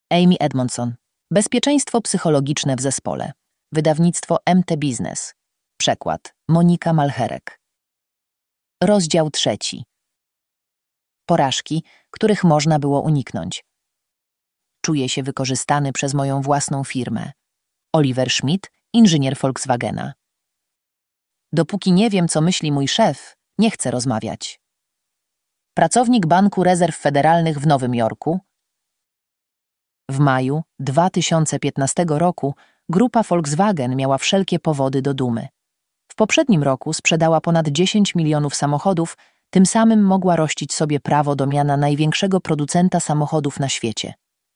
Amy Edmondson. Bezpieczeństwo psychologiczne w zespole. Wydawnictwo MT Biznes. Przekład Monika Malcherek. Rozdział 3. Porażki, których można było uniknąć. Czuję się wykorzystany przez moją własną firmę. Oliver Schmidt, inżynier Volkswagena. Dopóki nie wiem, co myśli mój szef, nie chcę rozmawiać. Pracownik Banku Rezerw Federalnych w Nowym Jorku. W maju 2015 roku grupa Volkswagen miała wszelkie powody do dumy. W poprzednim roku sprzedała ponad 10 milionów samochodów, tym samym mogła rościć sobie prawo do miana największego producenta samochodów na świecie.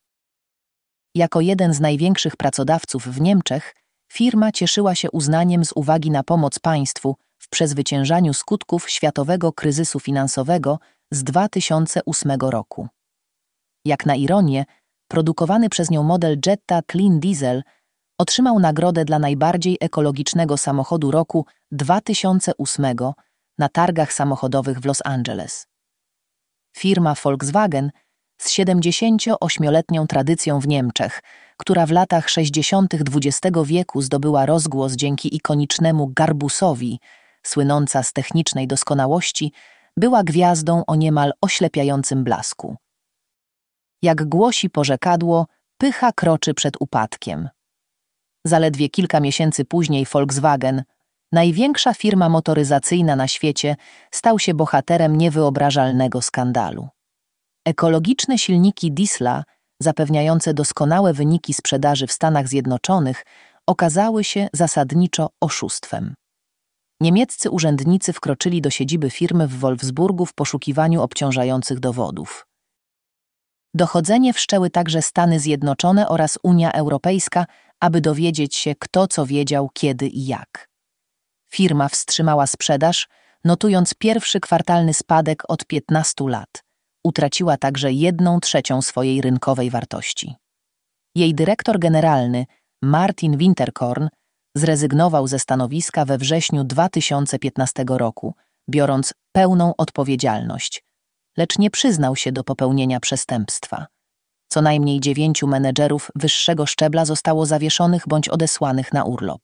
Jako jeden z największych pracodawców w Niemczech, firma cieszyła się uznaniem z uwagi na pomoc państwu w przezwyciężaniu skutków światowego kryzysu finansowego z 2008 roku. Jak na ironię, produkowany przez nią model Jetta Clean Diesel otrzymał nagrodę dla najbardziej ekologicznego samochodu roku 2008 na targach samochodowych w Los Angeles. Firma Volkswagen z 78-letnią tradycją w Niemczech, która w latach 60. XX wieku zdobyła rozgłos dzięki ikonicznemu Garbusowi, słynąca z technicznej doskonałości, była gwiazdą o niemal oślepiającym blasku. Jak głosi porzekadło, pycha kroczy przed upadkiem. Zaledwie kilka miesięcy później Volkswagen, największa firma motoryzacyjna na świecie, stał się bohaterem niewyobrażalnego skandalu. Ekologiczne silniki Diesla, zapewniające doskonałe wyniki sprzedaży w Stanach Zjednoczonych, okazały się zasadniczo oszustwem. Niemieccy urzędnicy wkroczyli do siedziby firmy w Wolfsburgu w poszukiwaniu obciążających dowodów. Dochodzenie wszczęły także Stany Zjednoczone oraz Unia Europejska, aby dowiedzieć się, kto co wiedział, kiedy i jak. Firma wstrzymała sprzedaż, notując pierwszy kwartalny spadek od 15 lat. Utraciła także 1/3 swojej rynkowej wartości. Jej dyrektor generalny, Martin Winterkorn, zrezygnował ze stanowiska we wrześniu 2015 roku, biorąc pełną odpowiedzialność, lecz nie przyznał się do popełnienia przestępstwa. Co najmniej 9 menedżerów wyższego szczebla zostało zawieszonych bądź odesłanych na urlop.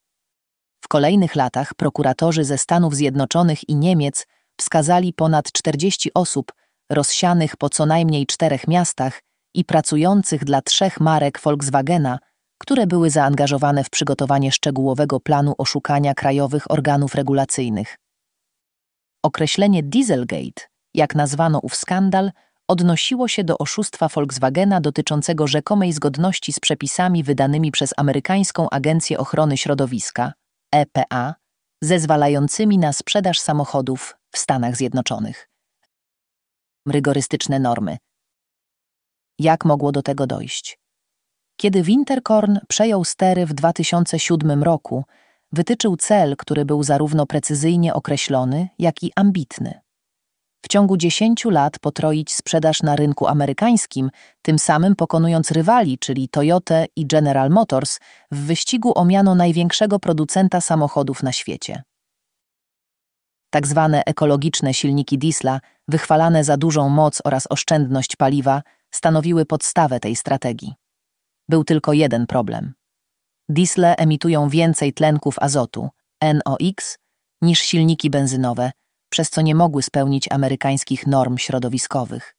W kolejnych latach prokuratorzy ze Stanów Zjednoczonych i Niemiec wskazali ponad 40 osób rozsianych po co najmniej 4 miastach i pracujących dla 3 marek Volkswagena, które były zaangażowane w przygotowanie szczegółowego planu oszukania krajowych organów regulacyjnych. Określenie Dieselgate, jak nazwano ów skandal, odnosiło się do oszustwa Volkswagena dotyczącego rzekomej zgodności z przepisami wydanymi przez amerykańską Agencję Ochrony Środowiska, EPA, zezwalającymi na sprzedaż samochodów w Stanach Zjednoczonych. Rygorystyczne normy. Jak mogło do tego dojść? Kiedy Winterkorn przejął stery w 2007 roku, wytyczył cel, który był zarówno precyzyjnie określony, jak i ambitny. W ciągu 10 lat potroić sprzedaż na rynku amerykańskim, tym samym pokonując rywali, czyli Toyotę i General Motors, w wyścigu o miano największego producenta samochodów na świecie. Tak zwane ekologiczne silniki Diesla, wychwalane za dużą moc oraz oszczędność paliwa, stanowiły podstawę tej strategii. Był tylko jeden problem. Diesle emitują więcej tlenków azotu, NOx, niż silniki benzynowe, przez co nie mogły spełnić amerykańskich norm środowiskowych.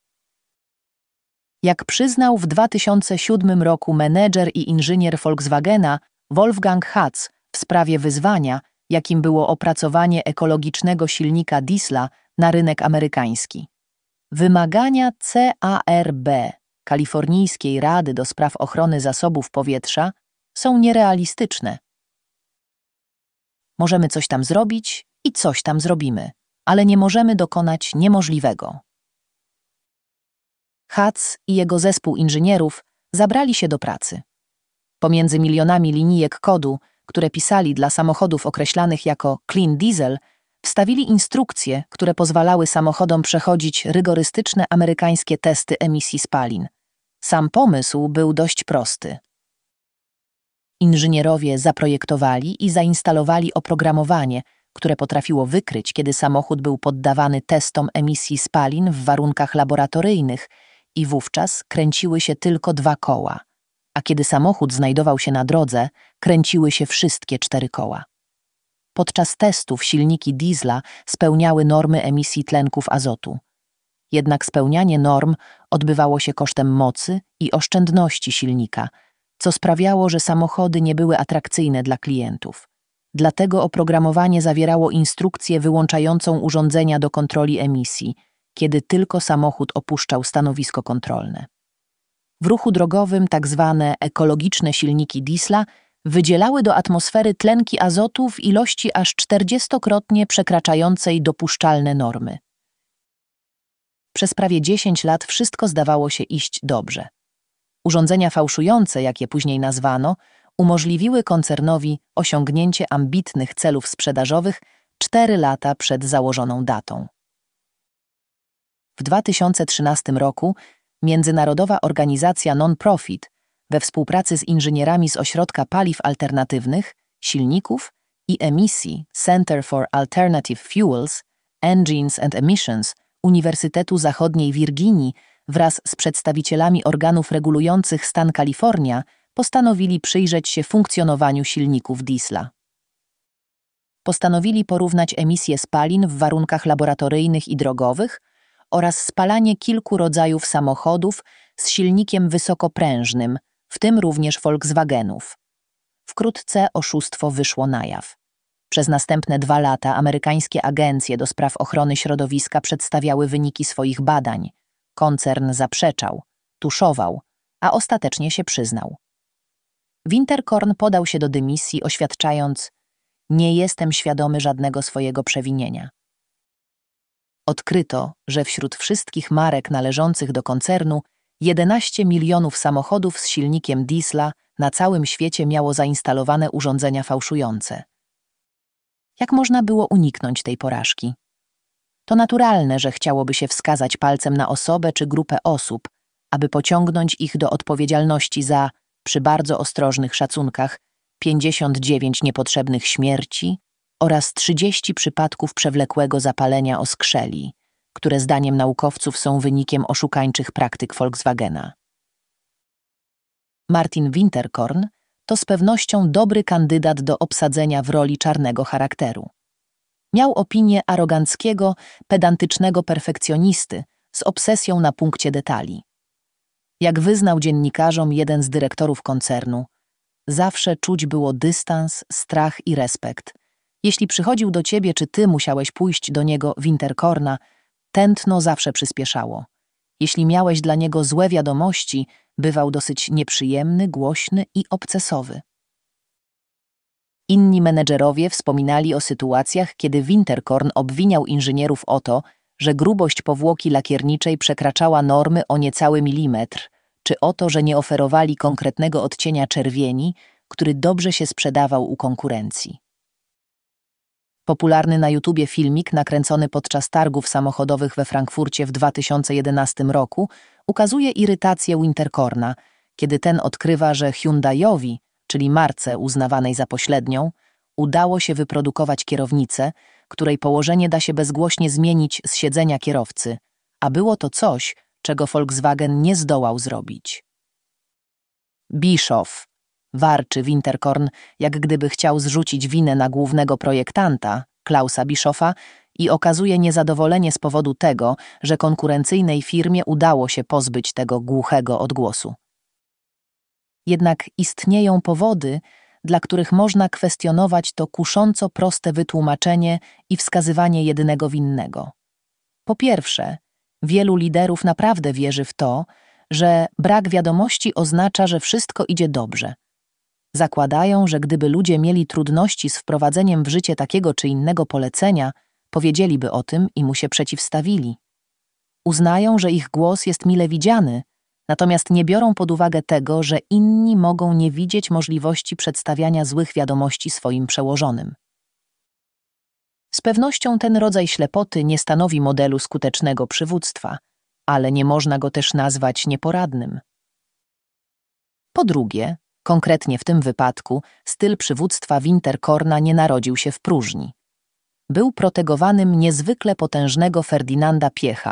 Jak przyznał w 2007 roku menedżer i inżynier Volkswagena Wolfgang Hatz w sprawie wyzwania, jakim było opracowanie ekologicznego silnika Diesla na rynek amerykański. Wymagania CARB, Kalifornijskiej Rady do Spraw Ochrony Zasobów Powietrza, są nierealistyczne. Możemy coś tam zrobić i coś tam zrobimy, ale nie możemy dokonać niemożliwego. Hatz i jego zespół inżynierów zabrali się do pracy. Pomiędzy milionami linijek kodu, które pisali dla samochodów określanych jako Clean Diesel, wstawili instrukcje, które pozwalały samochodom przechodzić rygorystyczne amerykańskie testy emisji spalin. Sam pomysł był dość prosty. Inżynierowie zaprojektowali i zainstalowali oprogramowanie, które potrafiło wykryć, kiedy samochód był poddawany testom emisji spalin w warunkach laboratoryjnych i wówczas kręciły się tylko 2 koła, a kiedy samochód znajdował się na drodze, kręciły się wszystkie 4 koła. Podczas testów silniki diesla spełniały normy emisji tlenków azotu. Jednak spełnianie norm odbywało się kosztem mocy i oszczędności silnika, co sprawiało, że samochody nie były atrakcyjne dla klientów. Dlatego oprogramowanie zawierało instrukcję wyłączającą urządzenia do kontroli emisji, kiedy tylko samochód opuszczał stanowisko kontrolne. W ruchu drogowym tak zwane ekologiczne silniki diesla wydzielały do atmosfery tlenki azotu w ilości aż 40-krotnie przekraczającej dopuszczalne normy. Przez prawie 10 lat wszystko zdawało się iść dobrze. Urządzenia fałszujące, jak je później nazwano, umożliwiły koncernowi osiągnięcie ambitnych celów sprzedażowych 4 lata przed założoną datą. W 2013 roku międzynarodowa organizacja non-profit we współpracy z inżynierami z Ośrodka Paliw Alternatywnych, Silników i Emisji Center for Alternative Fuels, Engines and Emissions Uniwersytetu Zachodniej Wirginii wraz z przedstawicielami organów regulujących stan Kalifornia postanowili przyjrzeć się funkcjonowaniu silników diesla. Postanowili porównać emisje spalin w warunkach laboratoryjnych i drogowych oraz spalanie kilku rodzajów samochodów z silnikiem wysokoprężnym, w tym również Volkswagenów. Wkrótce oszustwo wyszło na jaw. Przez następne 2 lata amerykańskie agencje do spraw ochrony środowiska przedstawiały wyniki swoich badań. Koncern zaprzeczał, tuszował, a ostatecznie się przyznał. Winterkorn podał się do dymisji, oświadczając: nie jestem świadomy żadnego swojego przewinienia. Odkryto, że wśród wszystkich marek należących do koncernu 11 milionów samochodów z silnikiem diesla na całym świecie miało zainstalowane urządzenia fałszujące. Jak można było uniknąć tej porażki? To naturalne, że chciałoby się wskazać palcem na osobę czy grupę osób, aby pociągnąć ich do odpowiedzialności za, przy bardzo ostrożnych szacunkach, 59 niepotrzebnych śmierci oraz 30 przypadków przewlekłego zapalenia oskrzeli, które zdaniem naukowców są wynikiem oszukańczych praktyk Volkswagena. Martin Winterkorn to z pewnością dobry kandydat do obsadzenia w roli czarnego charakteru. Miał opinię aroganckiego, pedantycznego perfekcjonisty z obsesją na punkcie detali. Jak wyznał dziennikarzom jeden z dyrektorów koncernu, zawsze czuć było dystans, strach i respekt. Jeśli przychodził do ciebie, czy ty musiałeś pójść do niego, Winterkorna, tętno zawsze przyspieszało. Jeśli miałeś dla niego złe wiadomości, bywał dosyć nieprzyjemny, głośny i obcesowy. Inni menedżerowie wspominali o sytuacjach, kiedy Winterkorn obwiniał inżynierów o to, że grubość powłoki lakierniczej przekraczała normy o niecały milimetr, czy o to, że nie oferowali konkretnego odcienia czerwieni, który dobrze się sprzedawał u konkurencji. Popularny na YouTubie filmik nakręcony podczas targów samochodowych we Frankfurcie w 2011 roku ukazuje irytację Winterkorna, kiedy ten odkrywa, że Hyundaiowi, czyli marce uznawanej za pośrednią, udało się wyprodukować kierownicę, której położenie da się bezgłośnie zmienić z siedzenia kierowcy, a było to coś, czego Volkswagen nie zdołał zrobić. Bischoff, warczy Winterkorn, jak gdyby chciał zrzucić winę na głównego projektanta, Klausa Bischoffa, i okazuje niezadowolenie z powodu tego, że konkurencyjnej firmie udało się pozbyć tego głuchego odgłosu. Jednak istnieją powody, dla których można kwestionować to kusząco proste wytłumaczenie i wskazywanie jedynego winnego. Po pierwsze, wielu liderów naprawdę wierzy w to, że brak wiadomości oznacza, że wszystko idzie dobrze. Zakładają, że gdyby ludzie mieli trudności z wprowadzeniem w życie takiego czy innego polecenia, powiedzieliby o tym i mu się przeciwstawili. Uznają, że ich głos jest mile widziany, natomiast nie biorą pod uwagę tego, że inni mogą nie widzieć możliwości przedstawiania złych wiadomości swoim przełożonym. Z pewnością ten rodzaj ślepoty nie stanowi modelu skutecznego przywództwa, ale nie można go też nazwać nieporadnym. Po drugie, konkretnie w tym wypadku, styl przywództwa Winterkorna nie narodził się w próżni. Był protegowanym niezwykle potężnego Ferdynanda Piecha,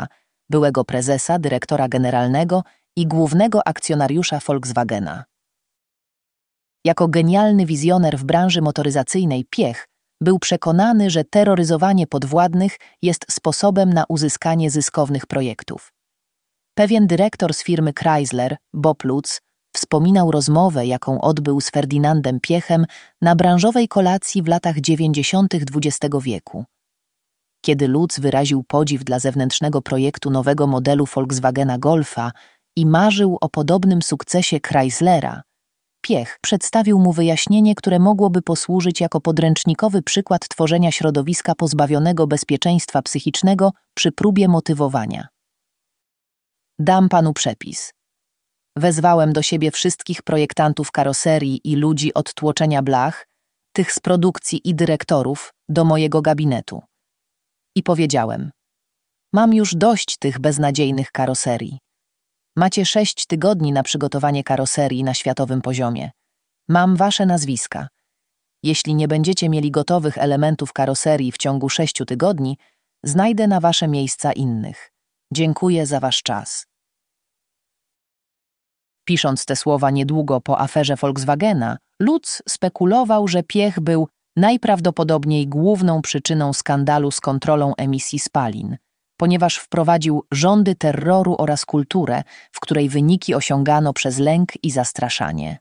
byłego prezesa, dyrektora generalnego i głównego akcjonariusza Volkswagena. Jako genialny wizjoner w branży motoryzacyjnej Piech był przekonany, że terroryzowanie podwładnych jest sposobem na uzyskanie zyskownych projektów. Pewien dyrektor z firmy Chrysler, Bob Lutz, wspominał rozmowę, jaką odbył z Ferdynandem Piechem na branżowej kolacji w latach 90. XX wieku. Kiedy Lutz wyraził podziw dla zewnętrznego projektu nowego modelu Volkswagena Golfa i marzył o podobnym sukcesie Chryslera, Piech przedstawił mu wyjaśnienie, które mogłoby posłużyć jako podręcznikowy przykład tworzenia środowiska pozbawionego bezpieczeństwa psychicznego przy próbie motywowania. Dam panu przepis. Wezwałem do siebie wszystkich projektantów karoserii i ludzi od tłoczenia blach, tych z produkcji i dyrektorów, do mojego gabinetu. I powiedziałem: mam już dość tych beznadziejnych karoserii. Macie 6 tygodni na przygotowanie karoserii na światowym poziomie. Mam wasze nazwiska. Jeśli nie będziecie mieli gotowych elementów karoserii w ciągu 6 tygodni, znajdę na wasze miejsca innych. Dziękuję za wasz czas. Pisząc te słowa niedługo po aferze Volkswagena, Lutz spekulował, że Piech był najprawdopodobniej główną przyczyną skandalu z kontrolą emisji spalin, ponieważ wprowadził rządy terroru oraz kulturę, w której wyniki osiągano przez lęk i zastraszanie.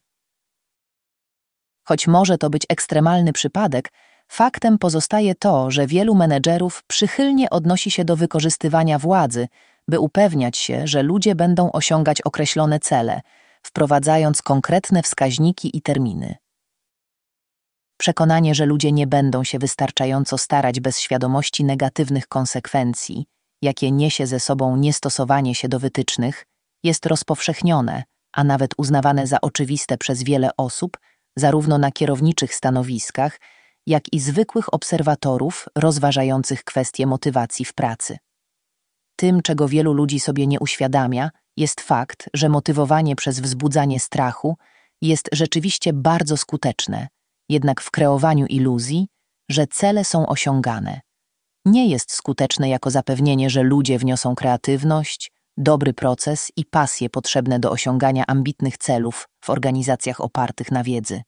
Choć może to być ekstremalny przypadek, faktem pozostaje to, że wielu menedżerów przychylnie odnosi się do wykorzystywania władzy, by upewniać się, że ludzie będą osiągać określone cele, wprowadzając konkretne wskaźniki i terminy. Przekonanie, że ludzie nie będą się wystarczająco starać bez świadomości negatywnych konsekwencji, jakie niesie ze sobą niestosowanie się do wytycznych, jest rozpowszechnione, a nawet uznawane za oczywiste przez wiele osób, zarówno na kierowniczych stanowiskach, jak i zwykłych obserwatorów rozważających kwestie motywacji w pracy. Tym, czego wielu ludzi sobie nie uświadamia, jest fakt, że motywowanie przez wzbudzanie strachu jest rzeczywiście bardzo skuteczne, jednak w kreowaniu iluzji, że cele są osiągane. Nie jest skuteczne jako zapewnienie, że ludzie wniosą kreatywność, dobry proces i pasję potrzebne do osiągania ambitnych celów w organizacjach opartych na wiedzy.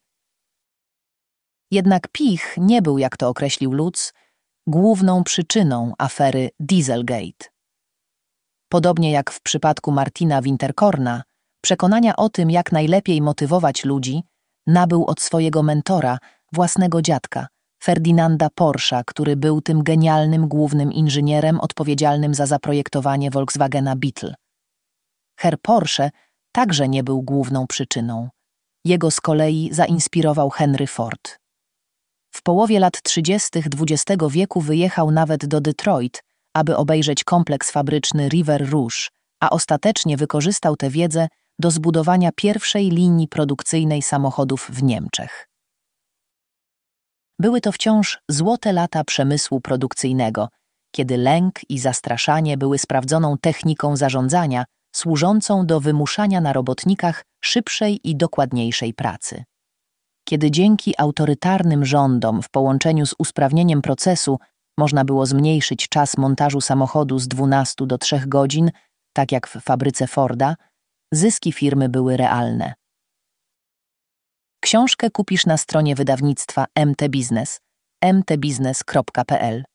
Jednak Piech nie był, jak to określił Lutz, główną przyczyną afery Dieselgate. Podobnie jak w przypadku Martina Winterkorna, przekonania o tym, jak najlepiej motywować ludzi, nabył od swojego mentora, własnego dziadka, Ferdynanda Porscha, który był tym genialnym głównym inżynierem odpowiedzialnym za zaprojektowanie Volkswagena Beetle. Herr Porsche także nie był główną przyczyną. Jego z kolei zainspirował Henry Ford. W połowie lat 30. XX wieku wyjechał nawet do Detroit, aby obejrzeć kompleks fabryczny River Rouge, a ostatecznie wykorzystał tę wiedzę do zbudowania pierwszej linii produkcyjnej samochodów w Niemczech. Były to wciąż złote lata przemysłu produkcyjnego, kiedy lęk i zastraszanie były sprawdzoną techniką zarządzania, służącą do wymuszania na robotnikach szybszej i dokładniejszej pracy. Kiedy dzięki autorytarnym rządom w połączeniu z usprawnieniem procesu można było zmniejszyć czas montażu samochodu z 12 do 3 godzin, tak jak w fabryce Forda, zyski firmy były realne. Książkę kupisz na stronie wydawnictwa MT Biznes, mtbiznes.pl.